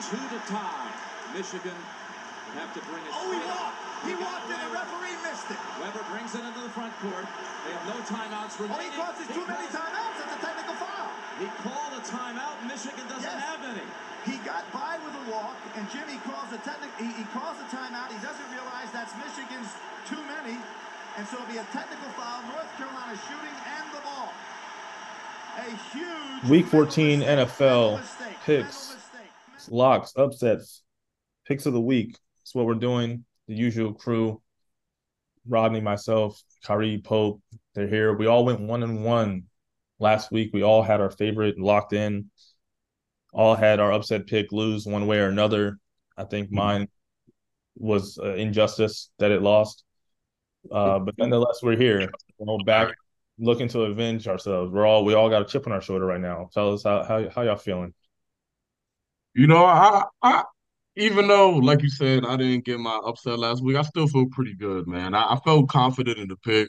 2 to tie. Michigan would have to bring it. Oh, he walked. He walked and the referee missed it. Weber brings it into the front court. They have no timeouts remaining. Oh, he causes too many timeouts. That's a technical foul. He called a timeout. Michigan doesn't have any. He got by with a walk, and Jimmy calls a he calls a timeout. He doesn't realize that's Michigan's too many, and so it'll be a technical foul. North Carolina shooting and the ball. A huge Week 14 NFL picks, locks, upsets, picks of the week. That's what we're doing. The usual crew, Rodney, myself, Kyrie, Pope, they're here. We all went 1-1 last week. We all had our favorite locked in. All had our upset pick lose one way or another. I think mine was injustice that it lost. But nonetheless, we're here. We're back looking to avenge ourselves. We all got a chip on our shoulder right now. Tell us how y'all feeling. You know, I even though, like you said, I didn't get my upset last week, I still feel pretty good, man. I felt confident in the pick.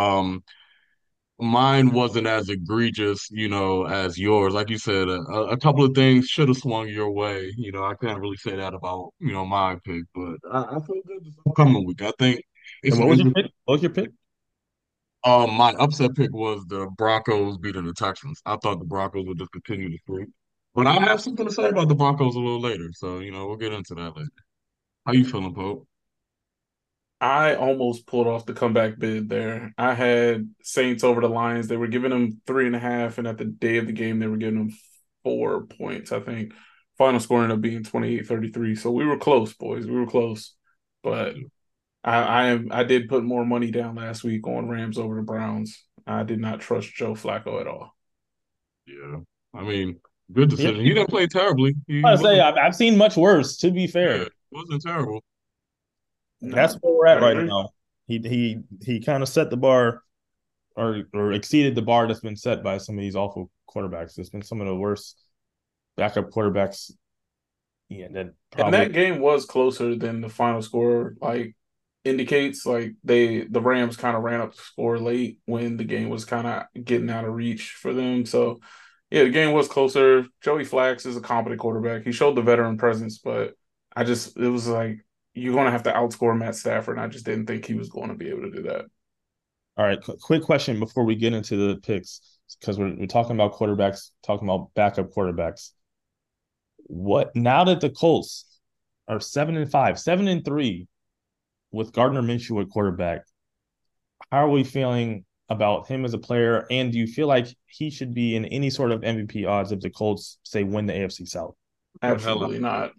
Mine wasn't as egregious, as yours. Like you said, a couple of things should have swung your way. I can't really say that about, my pick, but I feel good this upcoming week. I think it's. What was your pick? What was your pick? My upset pick was the Broncos beating the Texans. I thought the Broncos would just continue to sweep. But I have something to say about the Broncos a little later. So, we'll get into that later. How you feeling, Pope? I almost pulled off the comeback bid there. I had Saints over the Lions. They were giving them 3.5, and at the day of the game, they were giving them 4 points, I think. Final score ended up being 28-33. So we were close, boys. We were close. But I did put more money down last week on Rams over the Browns. I did not trust Joe Flacco at all. Yeah. I mean, good decision. He didn't play terribly. I've seen much worse, to be fair. Yeah, it wasn't terrible. That's where we're at right now. He kind of set the bar or exceeded the bar that's been set by some of these awful quarterbacks. It's been some of the worst backup quarterbacks. Yeah, and that game was closer than the final score indicates. The Rams kind of ran up the score late when the game was kind of getting out of reach for them. So yeah, the game was closer. Joey Flax is a competent quarterback. He showed the veteran presence, but it was like, you're going to have to outscore Matt Stafford, and I just didn't think he was going to be able to do that. All right, quick question before we get into the picks, because we're talking about quarterbacks, talking about backup quarterbacks. Now that the Colts are 7-5, 7-3 with Gardner Minshew at quarterback, how are we feeling about him as a player, and do you feel like he should be in any sort of MVP odds if the Colts, say, win the AFC South? Absolutely not.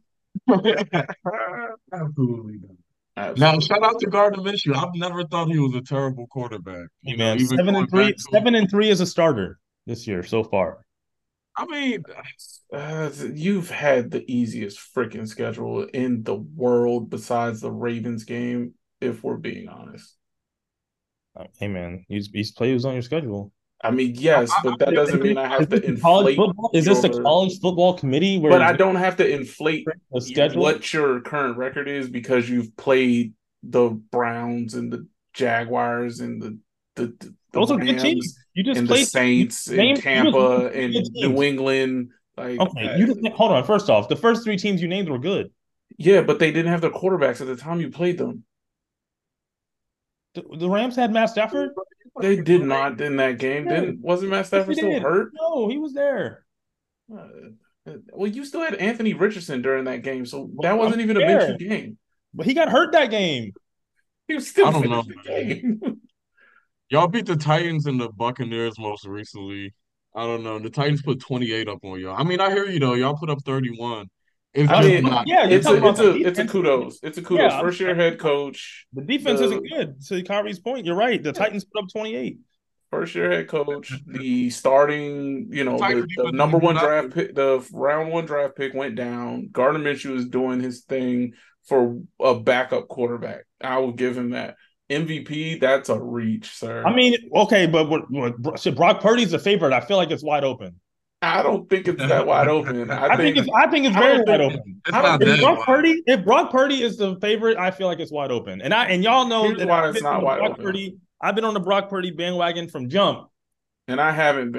Absolutely not. Now, shout out to Gardner Minshew. I've never thought he was a terrible quarterback. Man, 7-3 as a starter this year so far. I mean, you've had the easiest freaking schedule in the world besides the Ravens game, if we're being honest. Hey, man, he's players on your schedule. I mean, yes, but that doesn't mean I have to inflate. Is this the college football committee? But I don't have to inflate what your current record is because you've played the Browns and the Jaguars and the those are good teams. You just and played the Saints and Tampa and New England. Hold on. First off, the first 3 teams you named were good. Yeah, but they didn't have their quarterbacks at the time you played them. The Rams had Matt Stafford? They did not in that game. Wasn't Matt Stafford still hurt? No, he was there. Well, you still had Anthony Richardson during that game, so that wasn't even a Minshew game. But he got hurt that game. He was still finished the game. Y'all beat the Titans and the Buccaneers most recently. I don't know. The Titans put 28 up on y'all. I mean, I hear you though. Y'all put up 31. It's a kudos. It's a kudos. Yeah, first year head coach. The defense isn't good. To Kyrie's point, you're right. The Titans put up 28. First year head coach. The starting, the number one draft pick, the round 1 draft pick went down. Gardner Minshew is doing his thing for a backup quarterback. I will give him that. MVP, that's a reach, sir. I mean, okay, but Brock Purdy's the favorite. I feel like it's wide open. I don't think it's that wide open. I think it's very wide open. If Brock Purdy is the favorite, I feel like it's wide open. And y'all know that why it's not wide open. I've been on the Brock Purdy bandwagon from jump. And I haven't been.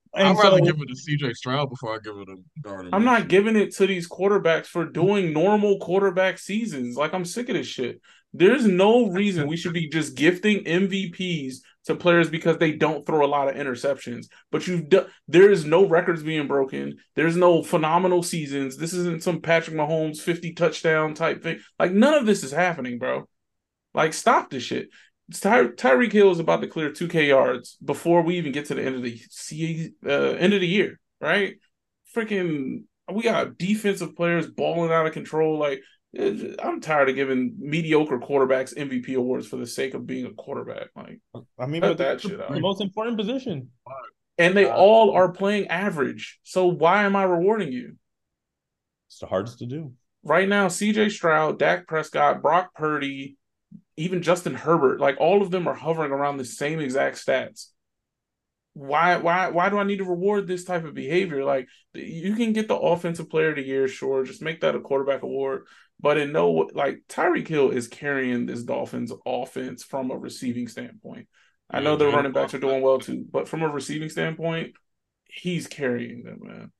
I'd And rather so give it to C.J. Stroud before I give it to Gardner I'm not Minshew. giving it to these quarterbacks for doing normal quarterback seasons. Like, I'm sick of this shit. There's no reason we should be just gifting MVPs to players because they don't throw a lot of interceptions. But there is no records being broken. There's no phenomenal seasons. This isn't some Patrick Mahomes 50 touchdown type thing. Like, none of this is happening, bro. Like, stop this shit. Tyreek Hill is about to clear 2K yards before we even get to the end of the year, right? Freaking, we got defensive players balling out of control. Like, I'm tired of giving mediocre quarterbacks MVP awards for the sake of being a quarterback. Like, I mean, cut but that the shit out. most important position. And they all are playing average. So why am I rewarding you? It's the hardest to do. Right now, CJ Stroud, Dak Prescott, Brock Purdy, even Justin Herbert, like all of them are hovering around the same exact stats. Why do I need to reward this type of behavior? Like, you can get the offensive player of the year, sure, just make that a quarterback award. But like, Tyreek Hill is carrying this Dolphins offense from a receiving standpoint. I know Yeah, their Jared running backs are Goff. doing well too, but from a receiving standpoint, he's carrying them, man.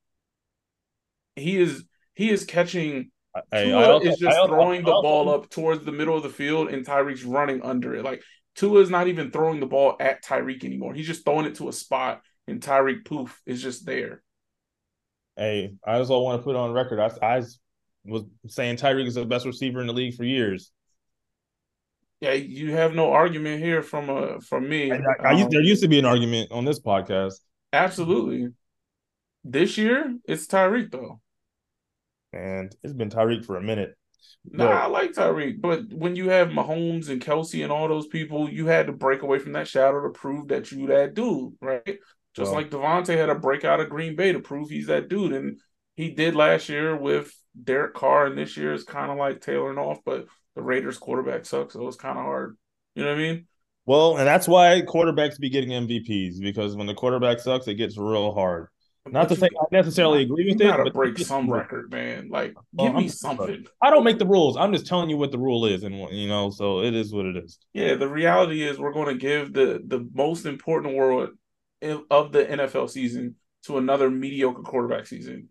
He is catching. Tua is just throwing the ball up towards the middle of the field, and Tyreek's running under it. Like, Tua is not even throwing the ball at Tyreek anymore. He's just throwing it to a spot, and Tyreek poof is just there. Hey, I also want to put on record. I was saying Tyreek is the best receiver in the league for years. Yeah, you have no argument here from me. There used to be an argument on this podcast. Absolutely. This year, it's Tyreek though. And it's been Tyreek for a minute. Nah, I like Tyreek, but when you have Mahomes and Kelsey and all those people, you had to break away from that shadow to prove that you that dude, right? Just like Devontae had to break out of Green Bay to prove he's that dude, and he did last year with Derek Carr, and this year is kind of like tailoring off, but the Raiders quarterback sucks, so it's kind of hard. You know what I mean? Well, and that's why quarterbacks be getting MVPs, because when the quarterback sucks, it gets real hard. Not to say I necessarily agree with it, you gotta but break some record, man. Like, give me something. I don't make the rules. I'm just telling you what the rule is, and so it is what it is. Yeah, the reality is we're going to give the most important award of the NFL season to another mediocre quarterback season.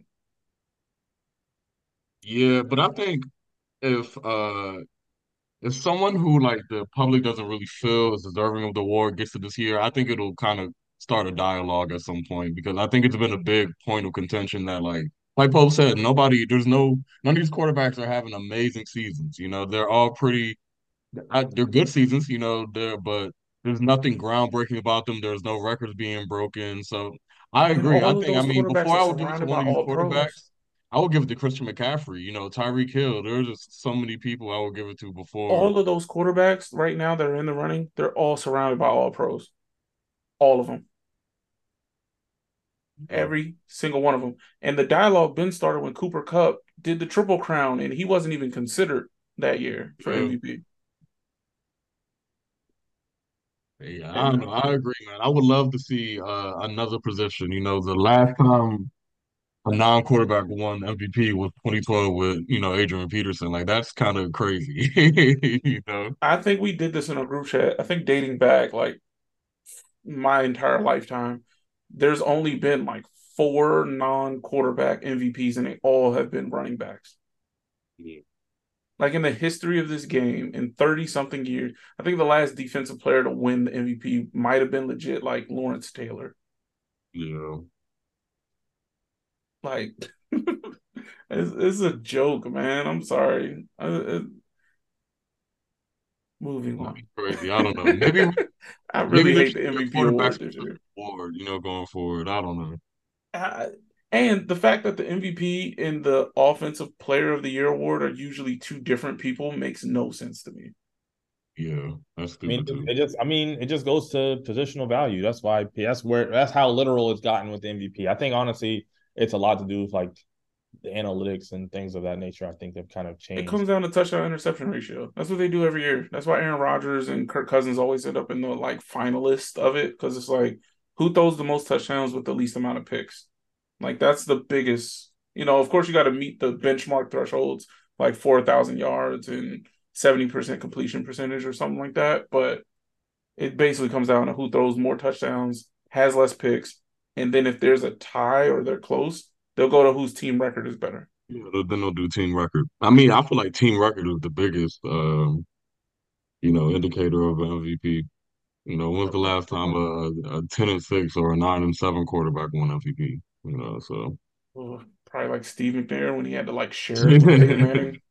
Yeah, but I think if someone who like the public doesn't really feel is deserving of the award gets to this year, I think it'll kind of start a dialogue at some point because I think it's been a big point of contention that like Pope said, none of these quarterbacks are having amazing seasons. They're all they're good seasons, but there's nothing groundbreaking about them. There's no records being broken. So I And agree. all of those I mean, quarterbacks before are I would give it to surrounded one by of these all pros. quarterbacks, I would give it to Christian McCaffrey, Tyreek Hill. There's just so many people I would give it to before. All of those quarterbacks right now that are in the running, they're all surrounded by all pros. All of them. Every single one of them. And the dialogue been started when Cooper Kupp did the Triple Crown, and he wasn't even considered that year for MVP. Yeah, I don't know. I agree, man. I would love to see another position. The last time a non-quarterback won MVP was 2012 with, Adrian Peterson. Like, that's kind of crazy, I think we did this in a group chat. I think dating back like my entire lifetime, there's only been like 4 non-quarterback MVPs, and they all have been running backs. Yeah. Like, in the history of this game, in 30-something years, I think the last defensive player to win the MVP might have been legit like Lawrence Taylor. Yeah. Like, it's a joke, man. I'm sorry. Moving on. Crazy. I don't know. Maybe I really hate the maybe MVP award this year. Award, going forward. I don't know. And the fact that the MVP and the Offensive Player of the Year award are usually 2 different people makes no sense to me. Yeah, that's I mean, stupid too. it just goes to positional value. That's how literal it's gotten with the MVP. I think honestly, it's a lot to do with like the analytics and things of that nature. I think they've kind of changed. It comes down to touchdown interception ratio. That's what they do every year. That's why Aaron Rodgers and Kirk Cousins always end up in the like finalist of it, because it's like, who throws the most touchdowns with the least amount of picks? Like, that's the biggest. Of course, you got to meet the benchmark thresholds, like 4,000 yards and 70% completion percentage or something like that. But it basically comes down to who throws more touchdowns, has less picks, and then if there's a tie or they're close, they'll go to whose team record is better. Yeah, then they'll do team record. I mean, I feel like team record is the biggest, indicator of an MVP. When's the last time a 10-6 or a 9-7 quarterback won MVP? So Oh, probably like Steve McNair when he had to like share it with Peyton Manning.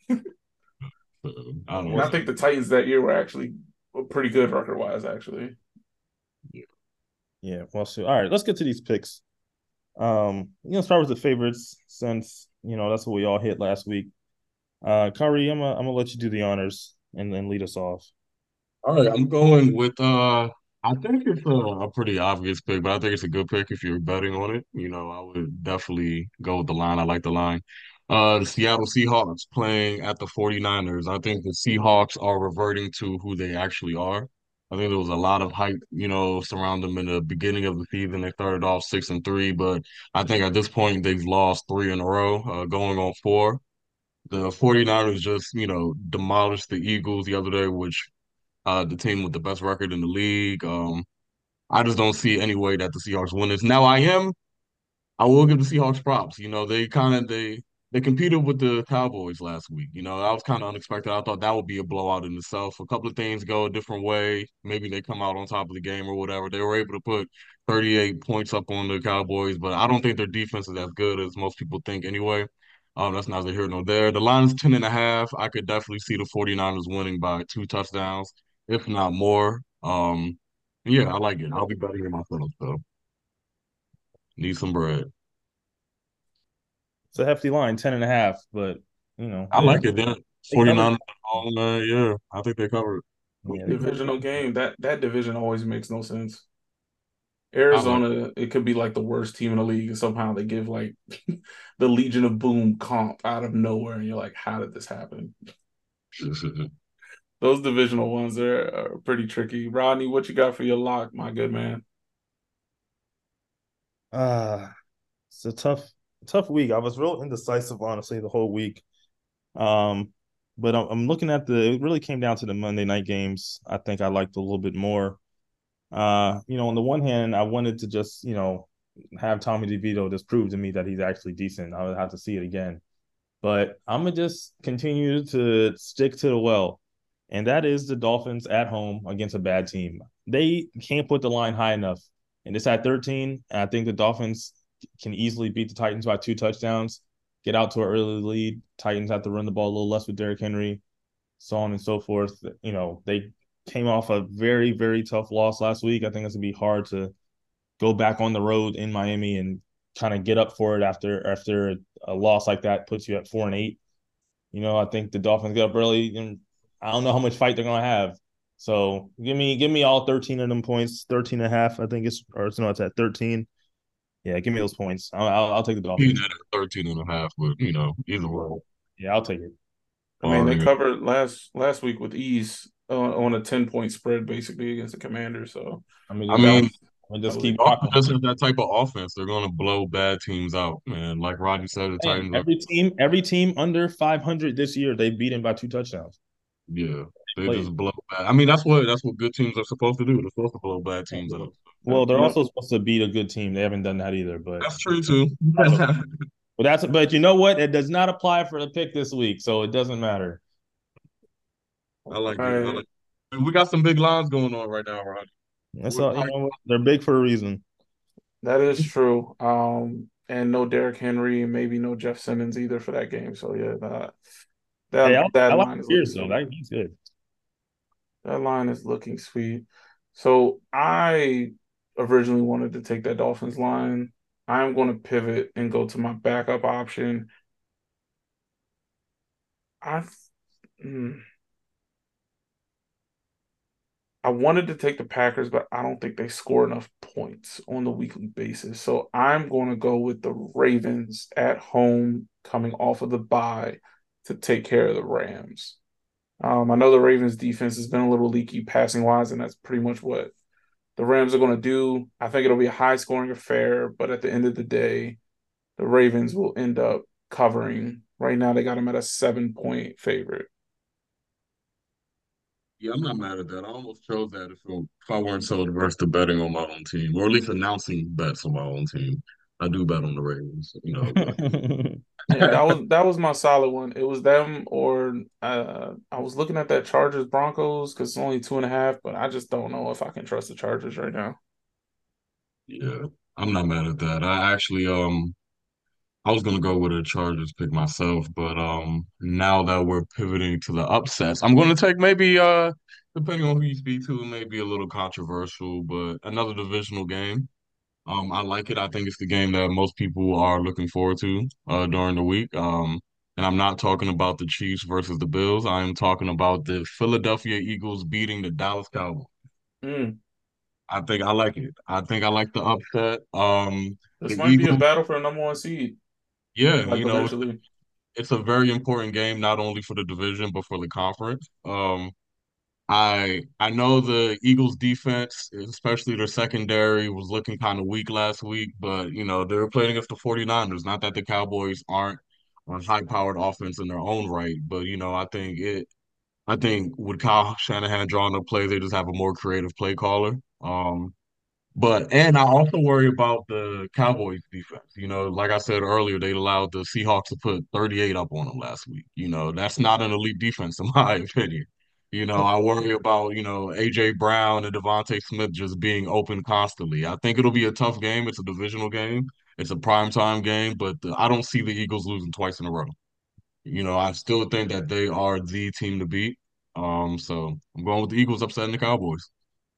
I don't And I know. think the Titans that year were actually pretty good record wise, actually. Yeah, well, so all right, let's get to these picks. Start with the favorites since that's what we all hit last week. Kyrie, I'm gonna let you do the honors and then lead us off. All right, I'm going with I think it's a pretty obvious pick, but I think it's a good pick if you're betting on it. I would definitely go with the line. I like the line. The Seattle Seahawks playing at the 49ers. I think the Seahawks are reverting to who they actually are. I think there was a lot of hype, surrounding them in the beginning of the season. They started off 6-3, but I think at this point they've lost three in a row, going on four. The 49ers just, demolished the Eagles the other day, which the team with the best record in the league. I just don't see any way that the Seahawks win this. Now I will give the Seahawks props. They competed with the Cowboys last week. That was kind of unexpected. I thought that would be a blowout in itself. A couple of things go a different way. Maybe they come out on top of the game or whatever. They were able to put 38 points up on the Cowboys, but I don't think their defense is as good as most people think anyway. That's neither here nor there. The line is 10.5. I could definitely see the 49ers winning by 2 touchdowns, if not more. Yeah, I like it. I'll be betting it myself, so need some bread. It's a hefty line, 10.5, but I like it. Then they covered. 49 yeah, I think they covered it. Yeah, they covered. Divisional game. That division always makes no sense. I like Arizona, it could be like the worst team in the league, and somehow they give like the Legion of Boom comp out of nowhere, and you're like, how did this happen? it. Those divisional ones are pretty tricky. Rodney, what you got for your lock, my good man? It's a tough week. I was real indecisive, honestly, the whole week. Um, but I'm looking at it really came down to the Monday night games. I think I liked a little bit more. On the one hand, I wanted to just, have Tommy DeVito just prove to me that he's actually decent. I would have to see it again. But I'm gonna just continue to stick to the well. And that is the Dolphins at home against a bad team. They can't put the line high enough. And it's at 13. And I think the Dolphins can easily beat the Titans by 2 touchdowns, get out to an early lead. Titans have to run the ball a little less with Derrick Henry, so on and so forth. They came off a very, very tough loss last week. I think it's going to be hard to go back on the road in Miami and kind of get up for it after a loss like that puts you at 4-8. I think the Dolphins get up early, and I don't know how much fight they're going to have. So give me all 13 of them points, 13 and a half. I think it's at 13. Yeah, give me those points. I'll take the Dolphins. Being at 13.5, but either way. Yeah, I'll take it. I mean, they Barring covered last week with ease on a 10-point spread, basically against the Commanders. So I that mean, was I'm that just was a keep good Dolphins rocking. just have that type of offense. They're gonna blow bad teams out, man. Like Rodney said, the Man, Titans are every team under 500 this year, they've beaten by 2 touchdowns. yeah. They Played. just blow bad. I mean, that's what good teams are supposed to do. They're supposed to blow bad teams out. Well, they're yep. also supposed to beat a good team. They haven't done that either, but That's true too. but you know what? It does not apply for the pick this week, so it doesn't matter. I like All it. I right, like it. We got some big lines going on right now, Rodney. That's all. How They're big for a reason. that is true. And no Derrick Henry, and maybe no Jeff Simmons either for that game. So yeah, that Hey, that I that like line is looking Pierce though. sweet. He's good. That line is looking sweet. So I originally wanted to take that Dolphins line. I'm going to pivot and go to my backup option. I mm, I wanted to take the Packers, but I don't think they score enough points on the weekly basis. So I'm going to go with the Ravens at home, coming off of the bye to take care of the Rams. I know the Ravens defense has been a little leaky passing wise, and that's pretty much what the Rams are going to do. I think it'll be a high scoring affair, but at the end of the day, the Ravens will end up covering. Right now, they got them at a 7-point favorite. Yeah, I'm not mad at that. I almost chose that if I weren't so adverse to betting on my own team, or at least announcing bets on my own team. I do bet on the Ravens, but Yeah, that was my solid one. It was them or I was looking at that Chargers Broncos because it's only 2.5, but I just don't know if I can trust the Chargers right now. yeah, I'm not mad at that. I actually I was gonna go with a Chargers pick myself, but now that we're pivoting to the upsets, I'm gonna take maybe depending on who you speak to, it may be a little controversial, but another divisional game. I like it. I think it's the game that most people are looking forward to during the week. And I'm not talking about the Chiefs versus the Bills. I am talking about the Philadelphia Eagles beating the Dallas Cowboys. Mm, I think I like it. I think I like the upset. this The might be a Eagles, battle for the number one seed, yeah, like eventually. it's a very important game, not only for the division but for the conference. I know the Eagles defense, especially their secondary, was looking kind of weak last week, but they were playing against the 49ers. Not that the Cowboys aren't a high-powered offense in their own right, but I think with Kyle Shanahan drawing up plays, they just have a more creative play caller. And I also worry about the Cowboys defense. Like I said earlier, they allowed the Seahawks to put 38 up on them last week. That's not an elite defense in my opinion. I worry about, AJ Brown and Devontae Smith just being open constantly. I think it'll be a tough game. It's a divisional game. It's a primetime game, but I don't see the Eagles losing twice in a row. I still think that they are the team to beat. So I'm going with the Eagles upsetting the Cowboys.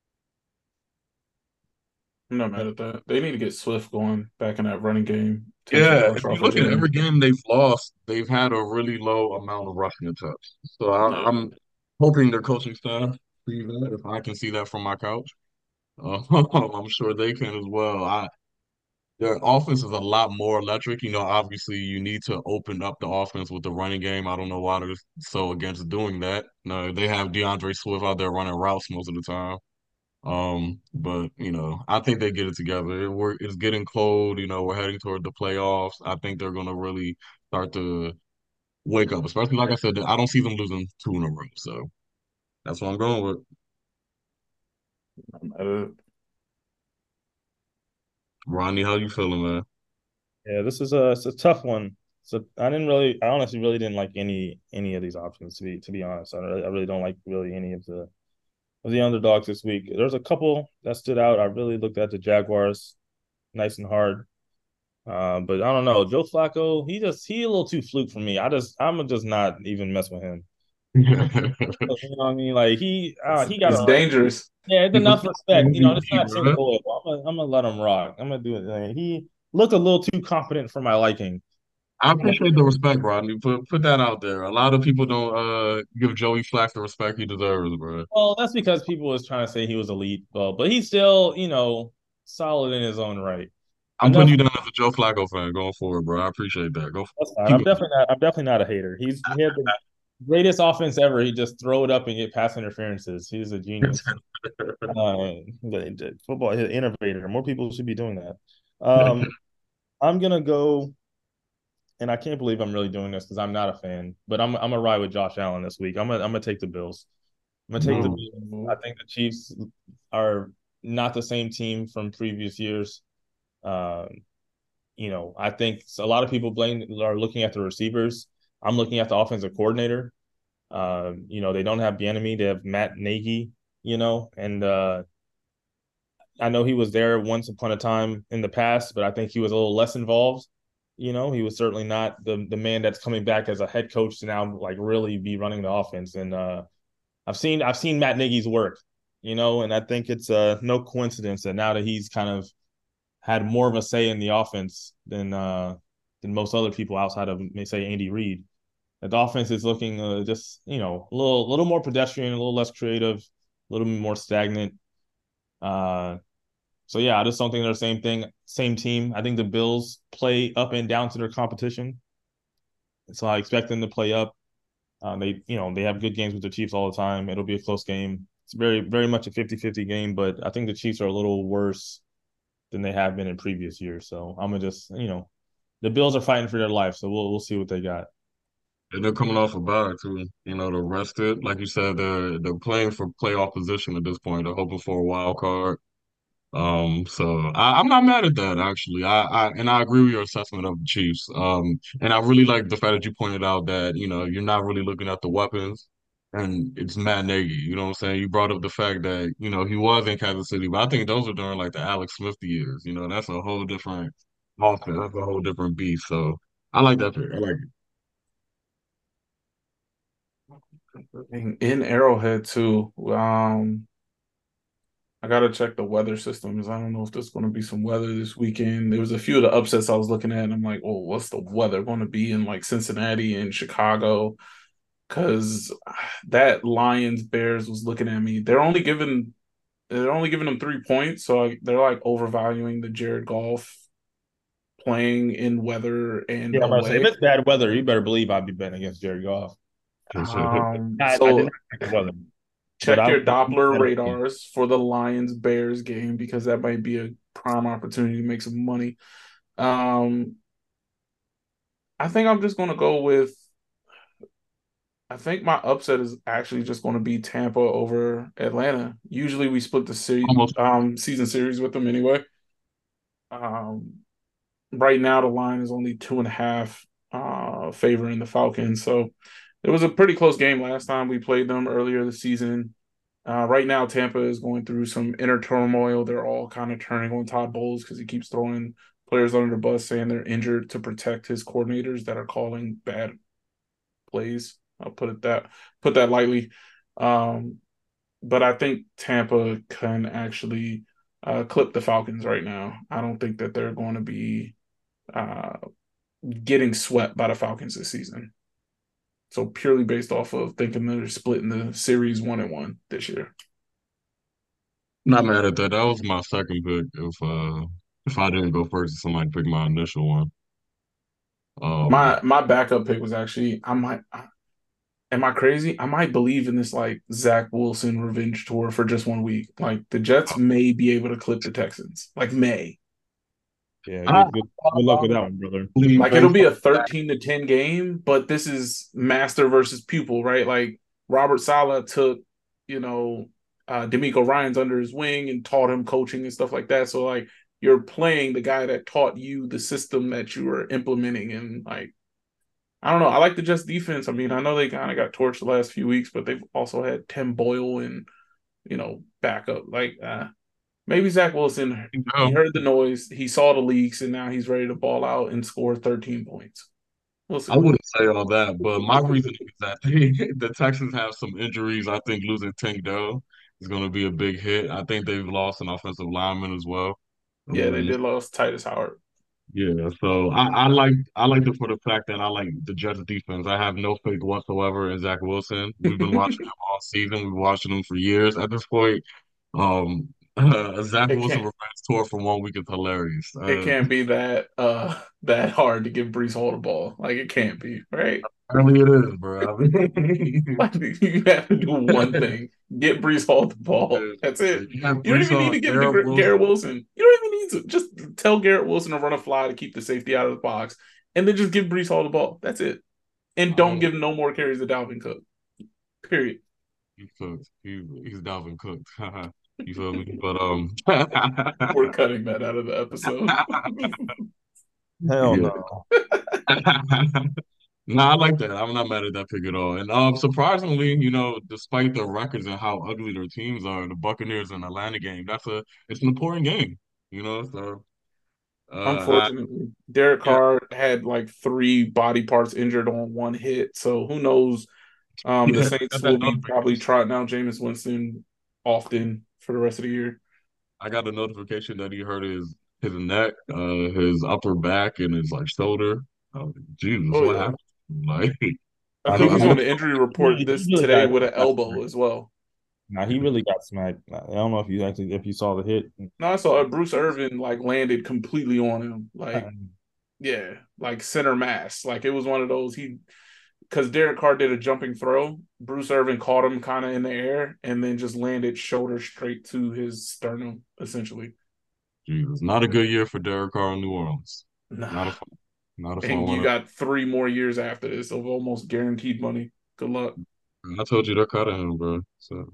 I'm not mad at that. They need to get Swift going back in that running game, potentially Yeah, rush if you off a look at every game. game they've lost, they've had a really low amount of rushing attempts. So Yeah. I'm hoping their coaching staff see that. If I can see that from my couch, I'm sure they can as well. Their offense is a lot more electric. Obviously you need to open up the offense with the running game. I don't know why they're so against doing that. No, they have DeAndre Swift out there running routes most of the time. But I think they get it together. It's getting cold. We're heading toward the playoffs. I think they're gonna really start to wake up. Especially like I said, I don't see them losing two in a row. So that's what I'm going with. I'm mad at Ronnie, how you feeling, man? Yeah, this is it's a tough one. So I honestly really didn't like any of these options to be honest. I really don't like really any of the underdogs this week. There's a couple that stood out. I really looked at the Jaguars nice and hard. But I don't know. Joe Flacco, he a little too fluke for me. I'm just not even mess with him. You know what I mean? Like he got It's a dangerous. yeah, it's He's a enough respect. It's MVP, not Tim bro. Boyle. I'm gonna let him rock. I'm gonna do it. He looked a little too confident for my liking. I appreciate the respect, Rodney. Put that out there. A lot of people don't give Joey Flack the respect he deserves, bro. Well, that's because people was trying to say he was elite. Well, but he's still, solid in his own right. I'm putting Enough. you down as a Joe Flacco fan going forward, bro. I appreciate that. That's fine. Keep I'm definitely not a hater. He had the greatest offense ever. He just throw it up and get pass interferences. He's a genius. Football innovator. More people should be doing that. it. I'm gonna go, and I can't believe I'm really doing this because I'm not a fan, but I'm gonna ride with Josh Allen this week. I'm gonna take the Bills. I'm gonna take the Ooh. Bills. I think the Chiefs are not the same team from previous years. Um, I think a lot of people are looking at the receivers. I'm looking at the offensive coordinator. They don't have Bieniemy. They have Matt Nagy. And I know he was there once upon a time in the past, but I think he was a little less involved. He was certainly not the man that's coming back as a head coach to now like really be running the offense. And I've seen Matt Nagy's work, and I think it's no coincidence that now that he's kind of had more of a say in the offense than most other people outside of say Andy Reid. That the offense is looking just a little more pedestrian, a little less creative, a little more stagnant. Uh, so yeah, I just don't think they're the same team. I think the Bills play up and down to their competition, so I expect them to play up. They have good games with the Chiefs all the time. It'll be a close game. It's very, very much a 50-50 game, but I think the Chiefs are a little worse than they have been in previous years. So I'm gonna just, the Bills are fighting for their life, so we'll see what they got. And they're coming off a bye too. You know, they're rested. Like you said, they're playing for playoff position at this point. They're hoping for a wild card. So I'm not mad at that actually. I agree with your assessment of the Chiefs. And I really like the fact that you pointed out that, you know, you're not really looking at the weapons and it's Matt Nagy. You know what I'm saying? You brought up the fact that, you know, he was in Kansas City, but I think those were during like the Alex Smith years. You know, that's a whole different offense. That's a whole different beast. So I like that pick. I like it. In Arrowhead too. I gotta check the weather systems. I don't know if there's going to be some weather this weekend. There was a few of the upsets I was looking at, and I'm like, oh, what's the weather going to be in like Cincinnati and Chicago? Because that Lions Bears was looking at me. They're only giving them 3 points, so they're like overvaluing the Jared Goff playing in weather and Yeah, I'm about to say if away. it's bad weather, you better believe I'd be betting against Jared Goff. I So didn't expect the weather, but check I your would Doppler bet against. radars for the Lions Bears game because that might be a prime opportunity to make some money. Um, I think I'm just going to go with. I think my upset is actually just going to be Tampa over Atlanta. Usually we split the Almost. season series with them anyway. Um, right now the line is only 2.5 favoring the Falcons. So it was a pretty close game last time we played them earlier this season. Right now Tampa is going through some inner turmoil. They're all kind of turning on Todd Bowles because he keeps throwing players under the bus, saying they're injured to protect his coordinators that are calling bad plays. I'll put that lightly. Um, but I think Tampa can actually clip the Falcons right now. I don't think that they're going to be uh, getting swept by the Falcons this season. So purely based off of thinking they're splitting the series 1-1 this year. Not mad at that. That was my second pick. If I didn't go first, somebody picked my initial one. Um, My backup pick was actually am I crazy? I might believe in this like Zach Wilson revenge tour for just 1 week. Like the Jets may be able to clip the Texans. Like may. Yeah, I good luck with that one, brother. Like it'll based be on a 13-10 game, but this is master versus pupil, right? Like Robert Saleh took, you know, D'Amico Ryan's under his wing and taught him coaching and stuff like that. So like you're playing the guy that taught you the system that you were implementing, and like I don't know. I like the Jets defense. I mean, I know they kind of got torched the last few weeks, but they've also had Tim Boyle and backup. Like maybe Zach Wilson, you he know, heard the noise, he saw the leaks, and now he's ready to ball out and score 13 points. We'll I see. wouldn't say all that, but my reasoning is that the Texans have some injuries. I think losing Tank Dell is going to be a big hit. I think they've lost an offensive lineman as well. Yeah, they Um, did lose Titus Howard. yeah, so I like it for the fact that I like the Jets defense. I have no faith whatsoever in Zach Wilson. We've been watching him all season. We've been watching him for years. At this point, Zach it Wilson can't revenge tour for 1 week is hilarious. it can't be that hard to give Brees Hall the ball. Like it can't be, right? Apparently it is, bro. Like you have to do one thing: get Brees Hall the ball. That's it. You have You don't Brees even need Hall, to give it Garrett to Wilson. Garrett Wilson. You don't even need to just tell Garrett Wilson to run a fly to keep the safety out of the box, and then just give Brees Hall the ball. That's it. And I don't don't. give no more carries to Dalvin Cook. Period. He's cooked. He's Dalvin cooked. You feel me? But We're cutting that out of the episode. Hell yeah. no. No, I like that. I'm not mad at that pick at all. And surprisingly, you know, despite their records and how ugly their teams are, the Buccaneers and Atlanta game, it's an important game. You know, so I Unfortunately, Derek yeah, Carr had like 3 body parts injured on one hit. So who knows? The yeah, Saints got that will be probably notification. trotting out Jameis Winston often for the rest of the year. I got a notification that he hurt his neck, his upper back, and his like shoulder. Oh, Jesus, Oh what yeah, happened? Like, I Nah, think he's he on I the injury really, report he this really today with an got elbow smacked. as well. Nah, he really got smacked. I don't know if you saw the hit. No, I saw Bruce Irvin like landed completely on him. Like yeah, like center mass. Like it was one of those because Derek Carr did a jumping throw. Bruce Irvin caught him kind of in the air and then just landed shoulder straight to his sternum, essentially. Jesus, not a good year for Derek Carr in New Orleans. Not a Nah, fun. Not if I And you want to. got 3 more years after this of almost guaranteed money. Good luck. I told you they're cutting him, bro. So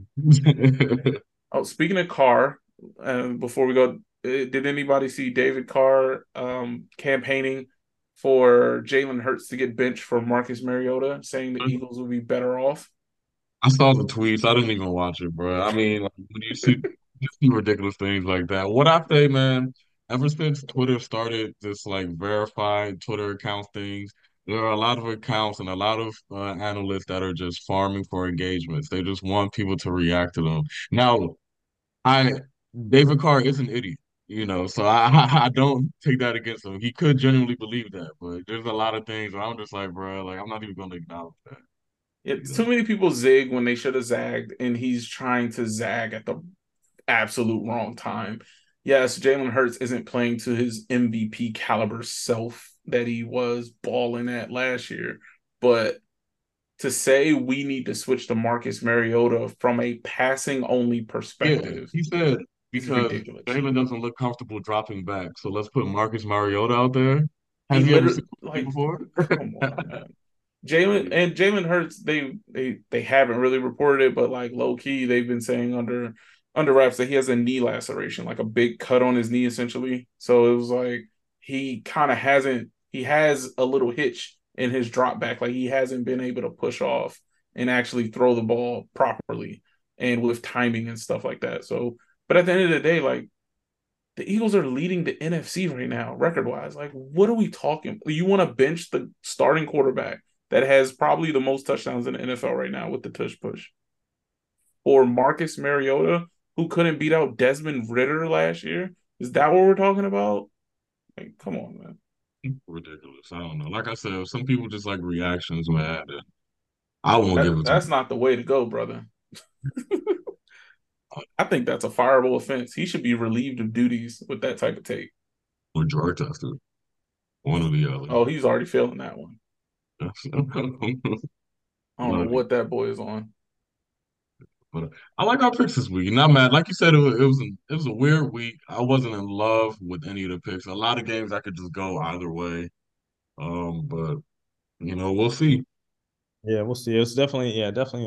Oh, speaking of Carr, before we go, did anybody see David Carr campaigning for Jalen Hurts to get benched for Marcus Mariota, saying the Eagles would be better off? I saw the tweets. I didn't even watch it, bro. I mean, like, when you see ridiculous things like that. What I say, man, ever since Twitter started this like verified Twitter account things, there are a lot of accounts and a lot of analysts that are just farming for engagements. They just want people to react to them. Now, I David Carr is an idiot, so I don't take that against him. He could genuinely believe that, but there's a lot of things where I'm just like, bro, like I'm not even gonna acknowledge that. It's too many people zig when they should have zagged, and he's trying to zag at the absolute wrong time. Yes, Jalen Hurts isn't playing to his MVP caliber self that he was balling at last year, but to say we need to switch to Marcus Mariota from a passing only Yeah, perspective he said is because ridiculous. Jalen doesn't look comfortable dropping back, so let's put Marcus Mariota out there. He Has he ever seen literally him like, before? come on, man. Jalen Hurts, they haven't really reported it, but like low key, they've been saying under wraps that he has a knee laceration, like a big cut on his knee, essentially. So it was like he kind of hasn't. He has a little hitch in his drop back, like he hasn't been able to push off and actually throw the ball properly and with timing and stuff like that. So, but at the end of the day, like the Eagles are leading the NFC right now, record wise. Like, what are we talking? You want to bench the starting quarterback that has probably the most touchdowns in the NFL right now with the tush push, or Marcus Mariota, who couldn't beat out Desmond Ritter last year? Is that what we're talking about? Like, come on, man. Ridiculous. I don't know. Like I said, some people just like reactions, man. And I won't give it to That's not the way to go, brother. I think that's a fireable offense. He should be relieved of duties with that type of take. or drug tested. One or the other. Oh, he's already failing that one. I don't know One or the what that boy is on. But I like our picks this week. Not mad. Like you said, it was a weird week. I wasn't in love with any of the picks. A lot of games I could just go either way. But we'll see. Yeah, we'll see. It's definitely, yeah, definitely.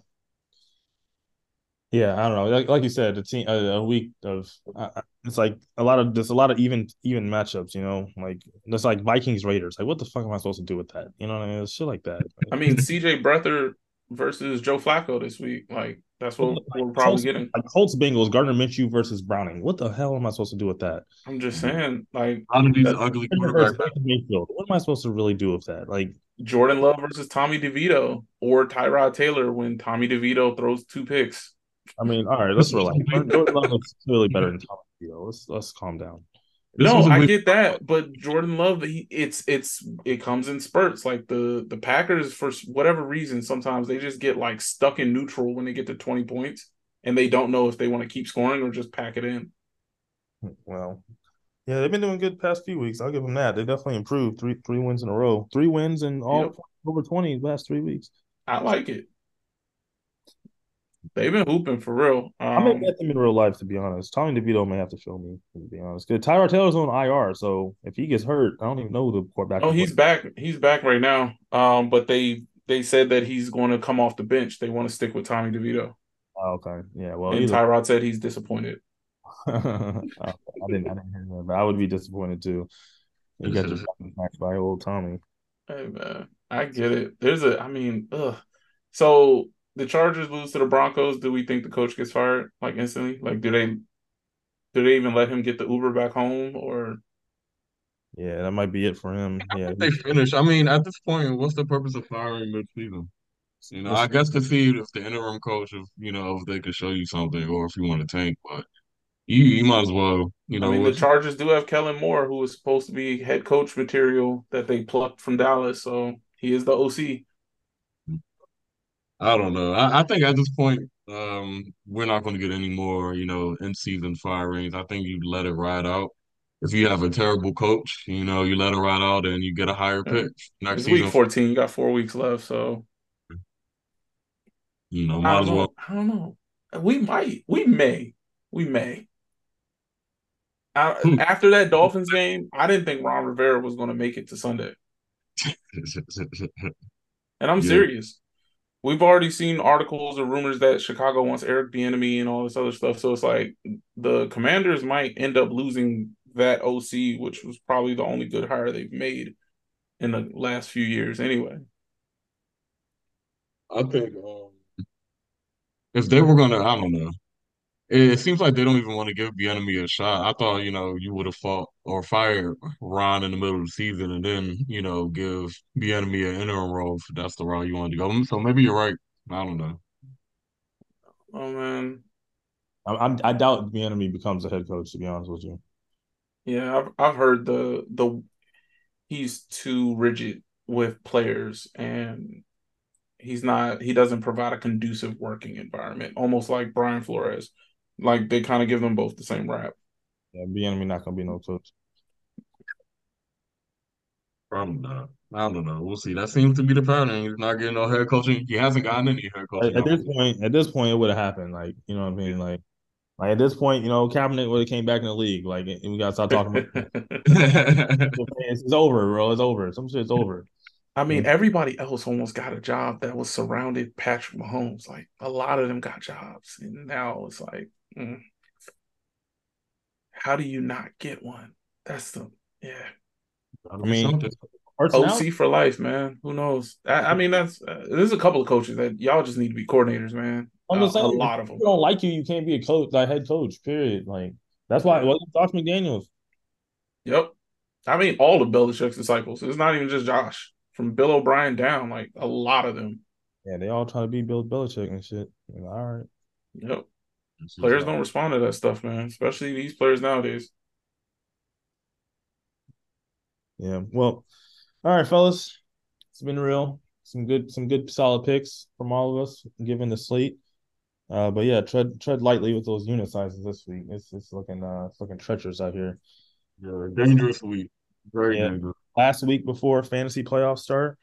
Yeah, I don't know. Like you said, the team a week of it's like there's a lot of even matchups. Like there's like Vikings Raiders. Like what the fuck am I supposed to do with that? You know what I mean? It's shit like that. I mean, CJ Breather versus Joe Flacco this week. Like, that's what we're probably Colts, getting. like Colts Bengals, Gardner Minshew versus Browning. What the hell am I supposed to do with that? I'm just saying, like, A lot of these that ugly Versus quarterbacks. Baker Mayfield. What am I supposed to really do with that? Like, Jordan Love versus Tommy DeVito or Tyrod Taylor when Tommy DeVito throws 2 picks. I mean, all right, let's relax. Jordan Love is clearly better than Tom Brady. Let's calm down. This No, was a I week. get that, but Jordan Love, it comes in spurts. Like the Packers, for whatever reason, sometimes they just get like stuck in neutral when they get to 20 points, and they don't know if they want to keep scoring or just pack it in. Well, yeah, they've been doing good past few weeks. I'll give them that. They definitely improved. Three wins in a row. 3 wins in all Yep, over 20 the last 3 weeks. I like it. They've been hooping for real. I may get them in real life, to be honest. Tommy DeVito may have to show me, to be honest. Because Tyrod Taylor's on IR, so if he gets hurt, I don't even know who the quarterback Oh, is. he's back. He's back right now. But they said that he's going to come off the bench. They want to stick with Tommy DeVito. Oh, okay. Yeah, well, And either. Tyrod said he's disappointed. I didn't hear that, but I would be disappointed too. You got your back by old Tommy. Hey man, I get it. I mean, ugh. So the Chargers lose to the Broncos. Do we think the coach gets fired like instantly? Like, do they even let him get the Uber back home or? Yeah, that might be it for him. Yeah, They finish. I mean, at this point, what's the purpose of firing mid-season? I it's, guess to see if the interim coach, if they could show you something, or if you want to tank, but you might as well, I mean, the if Chargers do have Kellen Moore, who is supposed to be head coach material that they plucked from Dallas. So he is the OC. I don't know. I think at this point, we're not going to get any more, in-season firings. I think you let it ride out. If you have a terrible coach, you let it ride out and you get a higher pick next It's week season. 14. You got 4 weeks left, so I Might don't as well. know. I don't know. We may. After that Dolphins game, I didn't think Ron Rivera was going to make it to Sunday. And I'm serious. We've already seen articles or rumors that Chicago wants Eric Bieniemy and all this other stuff. So it's like the Commanders might end up losing that OC, which was probably the only good hire they've made in the last few years anyway. I think if they were gonna, I don't know. It seems like they don't even want to give Bieniemy a shot. I thought, you would have fought or fired Ron in the middle of the season and then, give Bieniemy an interim role if that's the route you wanted to go. So maybe you're right. I don't know. Oh man, I doubt Bieniemy becomes a head coach. To be honest with you. Yeah, I've heard the he's too rigid with players and he doesn't provide a conducive working environment, almost like Brian Flores. Like they kind of give them both the same rap. Yeah, Bieniemy not gonna be no coach. Probably not. I don't know. We'll see. That seems to be the pattern. He's not getting no head coaching. He hasn't gotten any head coaching. At this point, it would have happened. Like, you know what I mean? Like at this point, Kaepernick would have came back in the league. Like, and we got to start talking about it's over, bro. It's over. Some shit's over. I mean, everybody else almost got a job that was surrounded Patrick Mahomes. Like, a lot of them got jobs. And now it's like, how do you not get one? That's I mean, OC for life, man. Who knows? I mean, there's a couple of coaches that y'all just need to be coordinators, man. I'm just saying, a lot of them. If you don't like you can't be a coach, like head coach. Period. Like that's why it wasn't Josh McDaniels. Yep. I mean, all of Belichick's disciples. It's not even just Josh. From Bill O'Brien down, like a lot of them. Yeah, they all try to be Bill Belichick and shit. All right. Yep. Players don't respond to that stuff, man. Especially these players nowadays. Yeah. Well, all right, fellas. It's been real. Some good solid picks from all of us given the slate. But yeah, tread lightly with those unit sizes this week. It's looking treacherous out here. Yeah, dangerous week. Very dangerous. Last week before fantasy playoffs start.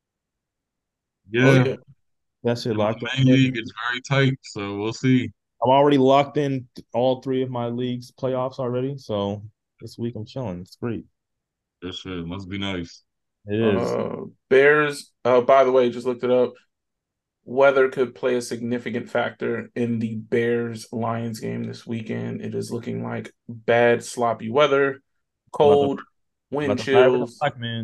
Yeah. That shit locked in. Main league is very tight, so we'll see. I'm already locked in all 3 of my leagues playoffs already. So this week I'm chilling. It's great. That shit must be nice. It is. Bears, by the way, just looked it up. Weather could play a significant factor in the Bears-Lions game this weekend. It is looking like bad, sloppy weather, cold, wind chills.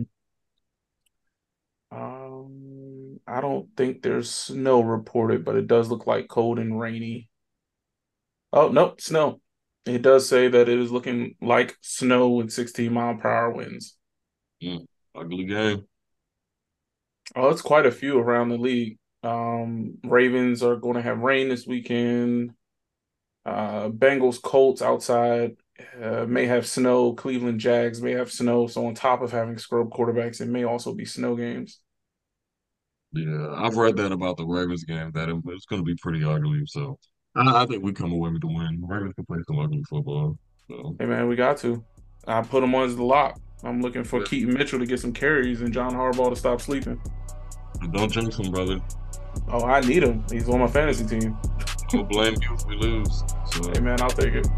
I don't think there's snow reported, but it does look like cold and rainy. Oh, nope, snow. It does say that it is looking like snow with 16-mile-per-hour winds. Ugly game. Oh, it's quite a few around the league. Ravens are going to have rain this weekend. Bengals, Colts outside may have snow. Cleveland Jags may have snow. So on top of having scrub quarterbacks, it may also be snow games. Yeah, I've read that about the Ravens game, that it's going to be pretty ugly. So I think we come away with the win. Ravens can play some ugly football. So. Hey, man, we got to. I put them on as the lock. I'm looking for Keaton Mitchell to get some carries and John Harbaugh to stop sleeping. Don't jinx him, brother. Oh, I need him. He's on my fantasy team. I'll blame you if we lose. So. Hey, man, I'll take it.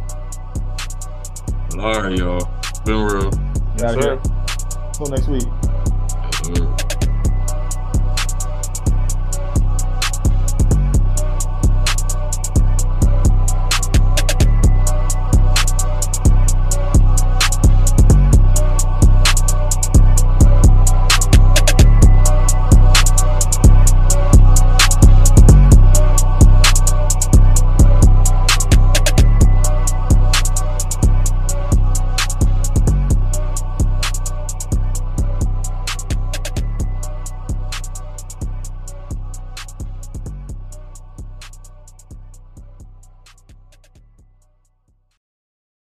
All right, y'all. Been real. Yes, sir. Until next week. Yes, sir.